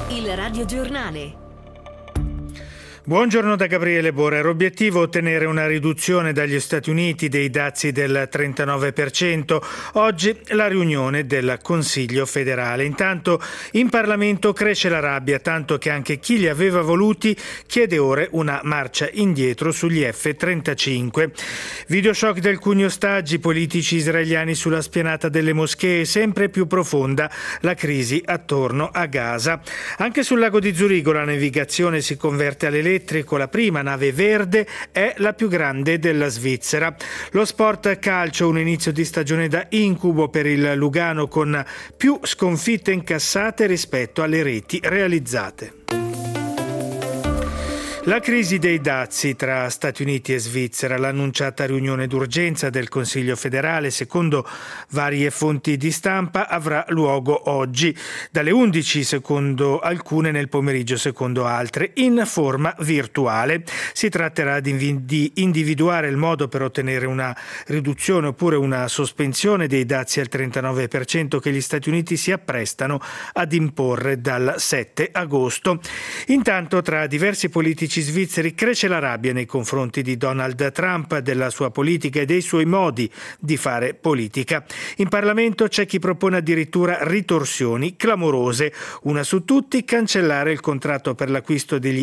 Il radiogiornale. Buongiorno da Gabriele Borra. L'obiettivo è ottenere una riduzione dagli Stati Uniti dei dazi del 39%. Oggi la riunione del Consiglio federale. Intanto in Parlamento cresce la rabbia, tanto che anche chi li aveva voluti chiede ora una marcia indietro sugli F-35. Videoshock del cugno Staggi, politici israeliani sulla spianata delle moschee, sempre più profonda la crisi attorno a Gaza. Anche sul lago di Zurigo la navigazione si converte all'elettrico. La prima nave verde è la più grande della Svizzera. Lo sport calcio, un inizio di stagione da incubo per il Lugano con più sconfitte incassate rispetto alle reti realizzate. La crisi dei dazi tra Stati Uniti e Svizzera, l'annunciata riunione d'urgenza del Consiglio federale, secondo varie fonti di stampa, avrà luogo oggi, dalle 11 secondo alcune, nel pomeriggio secondo altre, in forma virtuale. Si tratterà di individuare il modo per ottenere una riduzione oppure una sospensione dei dazi al 39% che gli Stati Uniti si apprestano ad imporre dal 7 agosto. Intanto, tra diversi politici svizzeri cresce la rabbia nei confronti di Donald Trump, della sua politica e dei suoi modi di fare politica. In Parlamento c'è chi propone addirittura ritorsioni clamorose. Una su tutti: cancellare il contratto per l'acquisto degli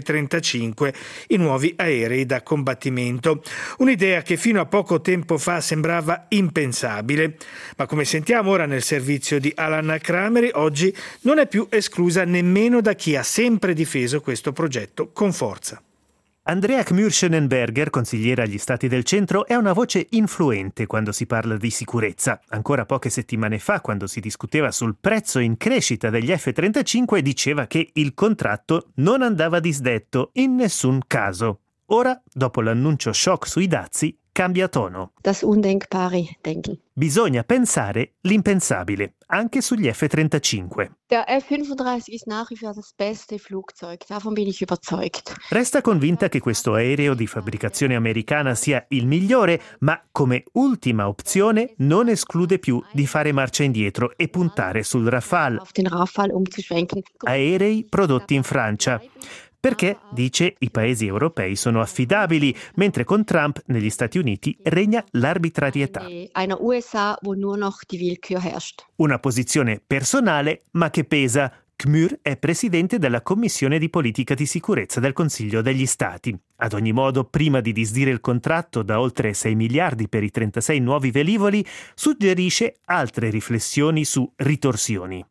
F-35, i nuovi aerei da combattimento. Un'idea che fino a poco tempo fa sembrava impensabile. Ma come sentiamo ora nel servizio di Alan Crameri, oggi non è più esclusa nemmeno da chi ha sempre difeso questo progetto con forza. Andrea Kmür-Schönenberger, consigliere agli Stati del Centro, è una voce influente quando si parla di sicurezza. Ancora poche settimane fa, quando si discuteva sul prezzo in crescita degli F-35, diceva che il contratto non andava disdetto in nessun caso. Ora, dopo l'annuncio shock sui dazi, cambia tono. Das Undenkbare denken. Bisogna pensare l'impensabile, anche sugli F-35. Der F-35 ist nach wie vor das beste Flugzeug, davon bin ich überzeugt. Resta convinta che questo aereo di fabbricazione americana sia il migliore, ma come ultima opzione non esclude più di fare marcia indietro e puntare sul Rafale. Auf den Rafale umzuschwenken. Aerei prodotti in Francia. Perché, dice, i paesi europei sono affidabili, mentre con Trump negli Stati Uniti regna l'arbitrarietà. Einer USA, wo nur noch die Willkür herrscht. Una posizione personale, ma che pesa. Kmür è presidente della Commissione di Politica di Sicurezza del Consiglio degli Stati. Ad ogni modo, prima di disdire il contratto da oltre 6 miliardi per i 36 nuovi velivoli, suggerisce altre riflessioni su ritorsioni.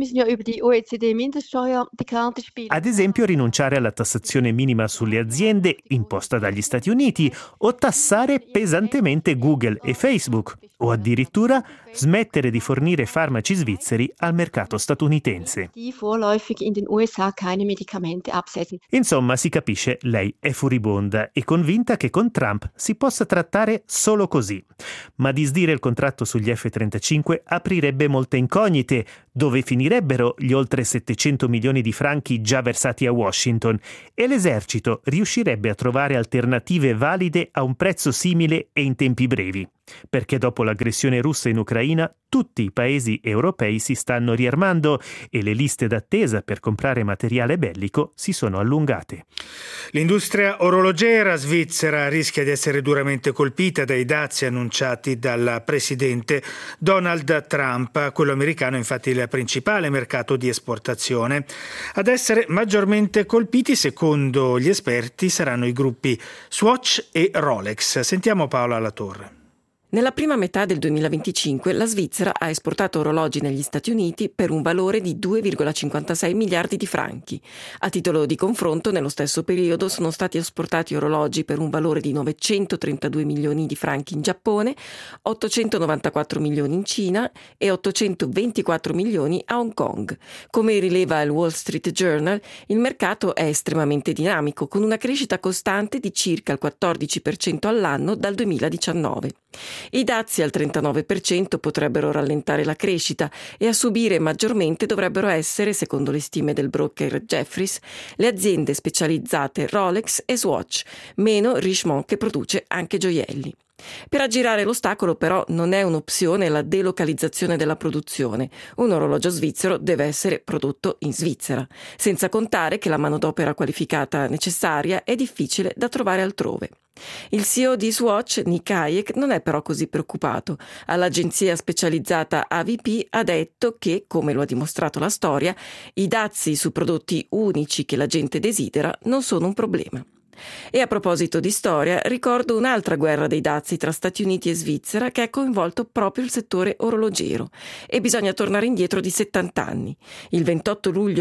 Ad esempio, rinunciare alla tassazione minima sulle aziende imposta dagli Stati Uniti o tassare pesantemente Google e Facebook o addirittura smettere di fornire farmaci svizzeri al mercato statunitense. Insomma, si capisce, lei è furibonda e convinta che con Trump si possa trattare solo così. Ma disdire il contratto sugli F-35 aprirebbe molte incognite. Dove finirebbero gli oltre 700 milioni di franchi già versati a Washington? E l'esercito riuscirebbe a trovare alternative valide a un prezzo simile e in tempi brevi? Perché dopo l'aggressione russa in Ucraina tutti i paesi europei si stanno riarmando e le liste d'attesa per comprare materiale bellico si sono allungate. L'industria orologiera svizzera rischia di essere duramente colpita dai dazi annunciati dal presidente Donald Trump. Quello americano è infatti il principale mercato di esportazione. Ad essere maggiormente colpiti, secondo gli esperti, saranno i gruppi Swatch e Rolex. Sentiamo Paola Latorre. Nella prima metà del 2025 la Svizzera ha esportato orologi negli Stati Uniti per un valore di 2,56 miliardi di franchi. A titolo di confronto, nello stesso periodo sono stati esportati orologi per un valore di 932 milioni di franchi in Giappone, 894 milioni in Cina e 824 milioni a Hong Kong. Come rileva il Wall Street Journal, il mercato è estremamente dinamico, con una crescita costante di circa il 14% all'anno dal 2019. I dazi al 39% potrebbero rallentare la crescita e a subire maggiormente dovrebbero essere, secondo le stime del broker Jefferies, le aziende specializzate Rolex e Swatch, meno Richemont che produce anche gioielli. Per aggirare l'ostacolo però non è un'opzione la delocalizzazione della produzione. Un orologio svizzero deve essere prodotto in Svizzera, senza contare che la manodopera qualificata necessaria è difficile da trovare altrove. Il CEO di Swatch, Nick Hayek, non è però così preoccupato. All'agenzia specializzata AVP ha detto che, come lo ha dimostrato la storia, i dazi su prodotti unici che la gente desidera non sono un problema. E a proposito di storia, ricordo un'altra guerra dei dazi tra Stati Uniti e Svizzera che ha coinvolto proprio il settore orologiero. E bisogna tornare indietro di 70 anni. Il 28 luglio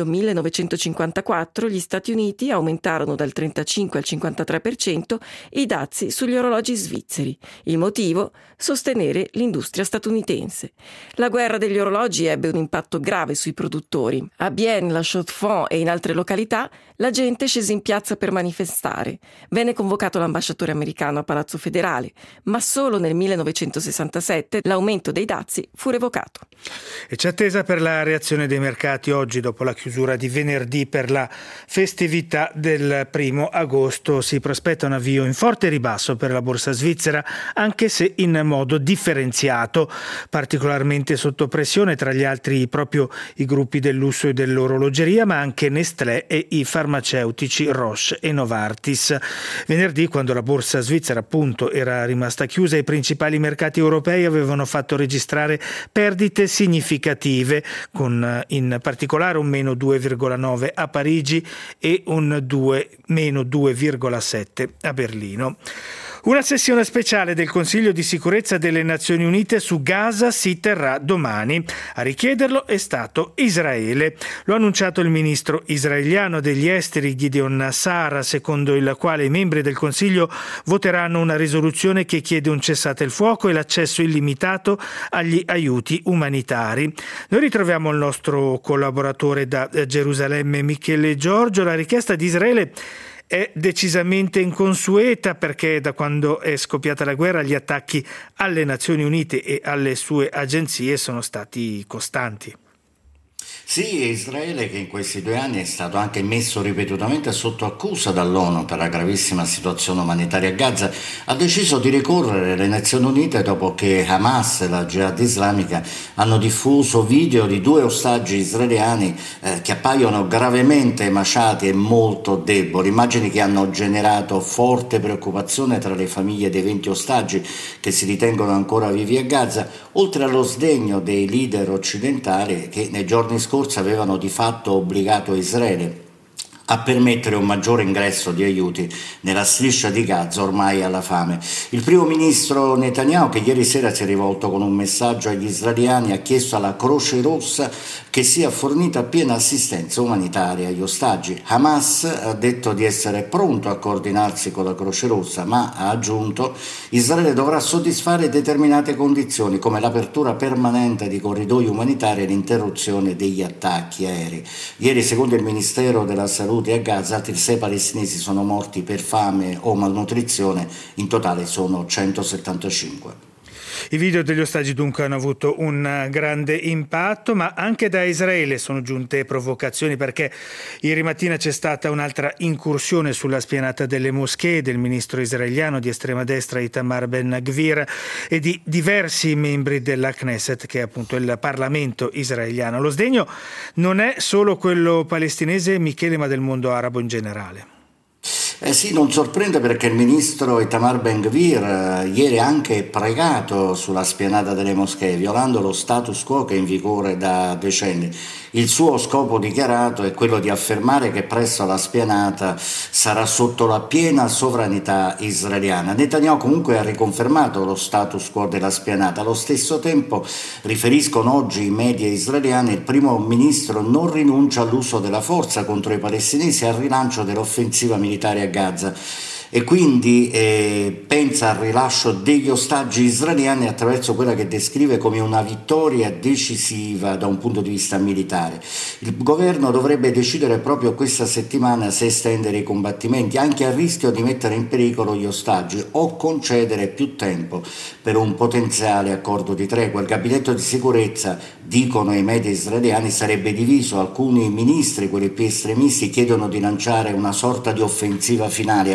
1954 gli Stati Uniti aumentarono dal 35 al 53% i dazi sugli orologi svizzeri. Il motivo? Sostenere l'industria statunitense. La guerra degli orologi ebbe un impatto grave sui produttori. A Bienne, la Chaux-de-Fonds e in altre località la gente scese in piazza per manifestare. Venne convocato l'ambasciatore americano a Palazzo Federale, ma solo nel 1967 l'aumento dei dazi fu revocato. E c'è attesa per la reazione dei mercati oggi dopo la chiusura di venerdì per la festività del 1 agosto. Si prospetta un avvio in forte ribasso per la borsa svizzera, anche se in modo differenziato, particolarmente sotto pressione tra gli altri proprio i gruppi del lusso e dell'orologeria, ma anche Nestlé e i farmaceutici Roche e Novartis. Venerdì, quando la borsa svizzera appunto era rimasta chiusa, i principali mercati europei avevano fatto registrare perdite significative, con in particolare un meno 2,9 a Parigi e un meno 2,7 a Berlino. Una sessione speciale del Consiglio di sicurezza delle Nazioni Unite su Gaza si terrà domani. A richiederlo è stato Israele. Lo ha annunciato il ministro israeliano degli esteri Gideon Sa'ar, secondo il quale i membri del Consiglio voteranno una risoluzione che chiede un cessate il fuoco e l'accesso illimitato agli aiuti umanitari. Noi ritroviamo il nostro collaboratore da Gerusalemme, Michele Giorgio. La richiesta di Israele è decisamente inconsueta perché da quando è scoppiata la guerra gli attacchi alle Nazioni Unite e alle sue agenzie sono stati costanti. Sì, Israele, che in questi 2 anni è stato anche messo ripetutamente sotto accusa dall'ONU per la gravissima situazione umanitaria a Gaza, ha deciso di ricorrere alle Nazioni Unite dopo che Hamas e la Jihad islamica hanno diffuso video di 2 ostaggi israeliani che appaiono gravemente emaciati e molto deboli, immagini che hanno generato forte preoccupazione tra le famiglie dei 20 ostaggi che si ritengono ancora vivi a Gaza, oltre allo sdegno dei leader occidentali che nei giorni scorsi avevano di fatto obbligato Israele a permettere un maggiore ingresso di aiuti nella striscia di Gaza ormai alla fame. Il primo ministro Netanyahu, che ieri sera si è rivolto con un messaggio agli israeliani, ha chiesto alla Croce Rossa che sia fornita piena assistenza umanitaria agli ostaggi. Hamas ha detto di essere pronto a coordinarsi con la Croce Rossa, ma ha aggiunto Israele dovrà soddisfare determinate condizioni come l'apertura permanente di corridoi umanitari e l'interruzione degli attacchi aerei. Ieri, secondo il Ministero della Salute a Gaza, altri 6 palestinesi sono morti per fame o malnutrizione, in totale sono 175. I video degli ostaggi dunque hanno avuto un grande impatto, ma anche da Israele sono giunte provocazioni perché ieri mattina c'è stata un'altra incursione sulla spianata delle moschee del ministro israeliano di estrema destra Itamar Ben-Gvir e di diversi membri della Knesset, che è appunto il Parlamento israeliano. Lo sdegno non è solo quello palestinese, Michele, ma del mondo arabo in generale. Sì, non sorprende perché il ministro Itamar Ben-Gvir ieri ha anche pregato sulla spianata delle moschee, violando lo status quo che è in vigore da decenni. Il suo scopo dichiarato è quello di affermare che presso la spianata sarà sotto la piena sovranità israeliana. Netanyahu comunque ha riconfermato lo status quo della spianata. Allo stesso tempo, riferiscono oggi i media israeliani, il primo ministro non rinuncia all'uso della forza contro i palestinesi e al rilancio dell'offensiva militare a Gaza e quindi pensa al rilascio degli ostaggi israeliani attraverso quella che descrive come una vittoria decisiva da un punto di vista militare. Il governo dovrebbe decidere proprio questa settimana se estendere i combattimenti, anche a rischio di mettere in pericolo gli ostaggi, o concedere più tempo per un potenziale accordo di tregua. Il gabinetto di sicurezza, dicono i media israeliani, sarebbe diviso. Alcuni ministri, quelli più estremisti, chiedono di lanciare una sorta di offensiva finale a Gaza.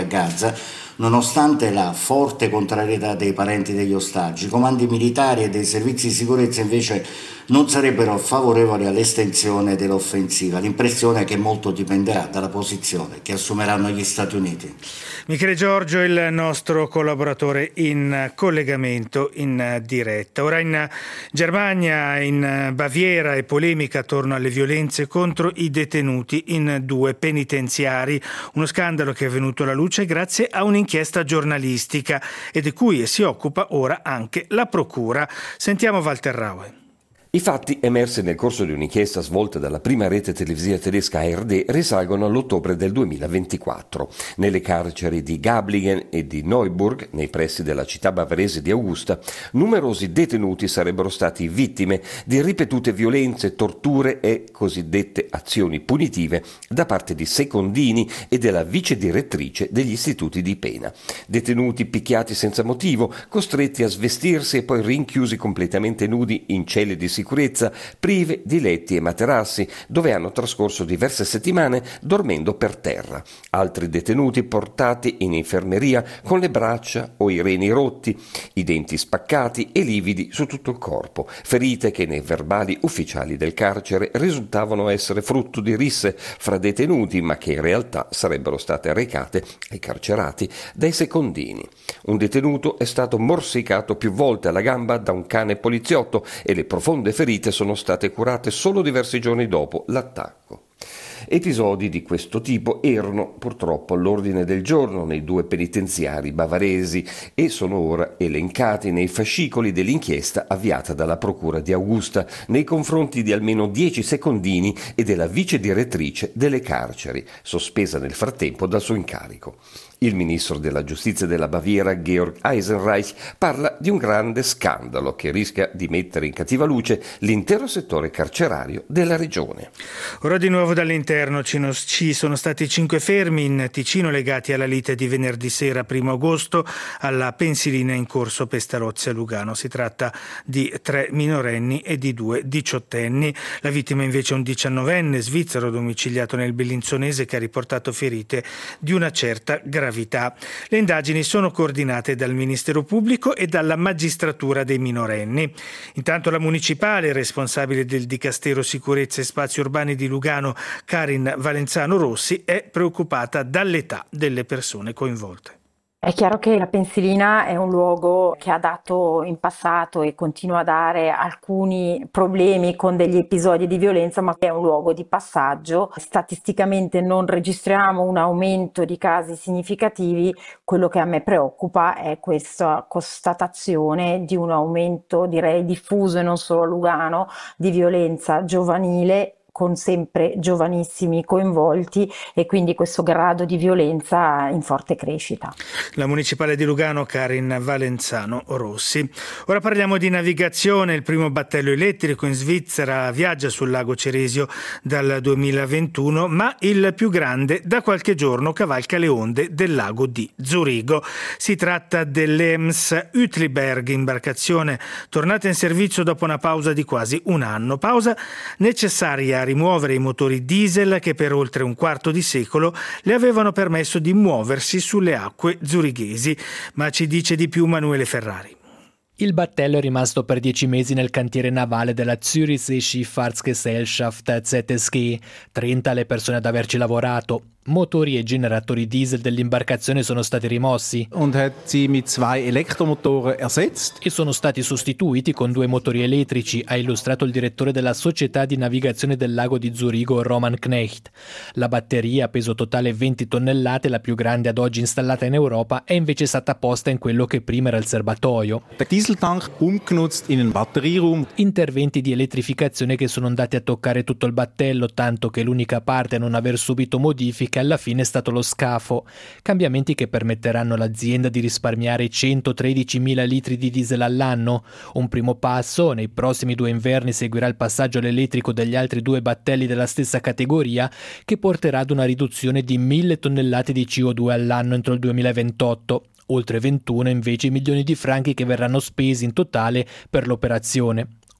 Gaza, nonostante la forte contrarietà dei parenti degli ostaggi. I comandi militari e dei servizi di sicurezza invece non sarebbero favorevoli all'estensione dell'offensiva. L'impressione è che molto dipenderà dalla posizione che assumeranno gli Stati Uniti. Michele Giorgio, il nostro collaboratore in collegamento in diretta. Ora in Germania, in Baviera, è polemica attorno alle violenze contro i detenuti in 2 penitenziari. Uno scandalo che è venuto alla luce grazie a un'inchiesta giornalistica e di cui si occupa ora anche la procura. Sentiamo Walter Raue. I fatti emersi nel corso di un'inchiesta svolta dalla prima rete televisiva tedesca ARD risalgono all'ottobre del 2024. Nelle carceri di Gablingen e di Neuburg, nei pressi della città bavarese di Augusta, numerosi detenuti sarebbero stati vittime di ripetute violenze, torture e cosiddette azioni punitive da parte di secondini e della vice direttrice degli istituti di pena. Detenuti picchiati senza motivo, costretti a svestirsi e poi rinchiusi completamente nudi in celle di sicurezza, prive di letti e materassi, dove hanno trascorso diverse settimane dormendo per terra. Altri detenuti portati in infermeria con le braccia o i reni rotti, i denti spaccati e lividi su tutto il corpo, ferite che nei verbali ufficiali del carcere risultavano essere frutto di risse fra detenuti, ma che in realtà sarebbero state recate ai carcerati dai secondini. Un detenuto è stato morsicato più volte alla gamba da un cane poliziotto e le profonde ferite sono state curate solo diversi giorni dopo l'attacco. Episodi di questo tipo erano purtroppo all'ordine del giorno nei 2 penitenziari bavaresi e sono ora elencati nei fascicoli dell'inchiesta avviata dalla Procura di Augusta nei confronti di almeno 10 secondini e della vice direttrice delle carceri, sospesa nel frattempo dal suo incarico. Il ministro della giustizia della Baviera, Georg Eisenreich, parla di un grande scandalo che rischia di mettere in cattiva luce l'intero settore carcerario della regione. Ora di nuovo dall'interno ci sono stati 5 fermi in Ticino legati alla lite di venerdì sera 1 agosto alla pensilina in corso Pestarozzi a Lugano. Si tratta di 3 minorenni e di 2 diciottenni. La vittima invece è un 19enne svizzero domiciliato nel Bellinzonese che ha riportato ferite di una certa gravità. Le indagini sono coordinate dal Ministero Pubblico e dalla Magistratura dei minorenni. Intanto la municipale, responsabile del Dicastero Sicurezza e Spazi Urbani di Lugano, Karin Valenzano Rossi, è preoccupata dall'età delle persone coinvolte. È chiaro che la pensilina è un luogo che ha dato in passato e continua a dare alcuni problemi con degli episodi di violenza, ma è un luogo di passaggio. Statisticamente non registriamo un aumento di casi significativi, quello che a me preoccupa è questa constatazione di un aumento, direi diffuso e non solo a Lugano, di violenza giovanile, con sempre giovanissimi coinvolti e quindi questo grado di violenza in forte crescita. La municipale di Lugano, Karin Valenzano Rossi. Ora parliamo di navigazione. Il primo battello elettrico in Svizzera viaggia sul lago Ceresio dal 2021, ma il più grande da qualche giorno cavalca le onde del lago di Zurigo. Si tratta dell'Ems Uetliberg, imbarcazione tornata in servizio dopo una pausa di quasi un anno. Pausa necessaria a rimuovere i motori diesel che per oltre un quarto di secolo le avevano permesso di muoversi sulle acque zurighesi. Ma ci dice di più Manuele Ferrari. Il battello è rimasto per 10 mesi nel cantiere navale della Zürichsee Schifffahrtsgesellschaft ZSG, 30 le persone ad averci lavorato. Motori e generatori diesel dell'imbarcazione sono stati rimossi und hat sie mit 2 Elektromotoren ersetzt e sono stati sostituiti con 2 motori elettrici, ha illustrato il direttore della società di navigazione del lago di Zurigo, Roman Knecht. La batteria, a peso totale 20 tonnellate, la più grande ad oggi installata in Europa, è invece stata posta in quello che prima era il serbatoio. Der Dieseltank umgenutzt in einen Batterieraum. Interventi di elettrificazione che sono andati a toccare tutto il battello, tanto che l'unica parte a non aver subito modifiche alla fine è stato lo scafo. Cambiamenti che permetteranno all'azienda di risparmiare 113.000 litri di diesel all'anno. Un primo passo, nei prossimi 2 inverni seguirà il passaggio all'elettrico degli altri 2 battelli della stessa categoria, che porterà ad una riduzione di 1.000 tonnellate di CO2 all'anno entro il 2028. Oltre 21 invece i milioni di franchi che verranno spesi in totale per l'operazione.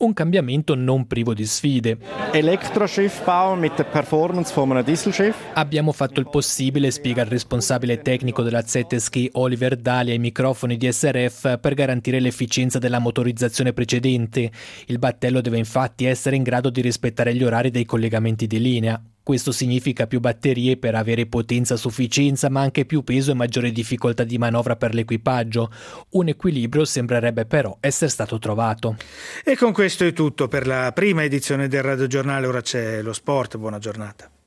Un cambiamento non privo di sfide. Elektroschiffbau mit der Performance von einem Dieselschiff. Abbiamo fatto il possibile, spiega il responsabile tecnico della ZSG Oliver Dali ai microfoni di SRF, per garantire l'efficienza della motorizzazione precedente. Il battello deve infatti essere in grado di rispettare gli orari dei collegamenti di linea. Questo significa più batterie per avere potenza a sufficienza, ma anche più peso e maggiore difficoltà di manovra per l'equipaggio. Un equilibrio sembrerebbe però essere stato trovato. E con questo è tutto per la prima edizione del Radio Giornale. Ora c'è lo sport. Buona giornata.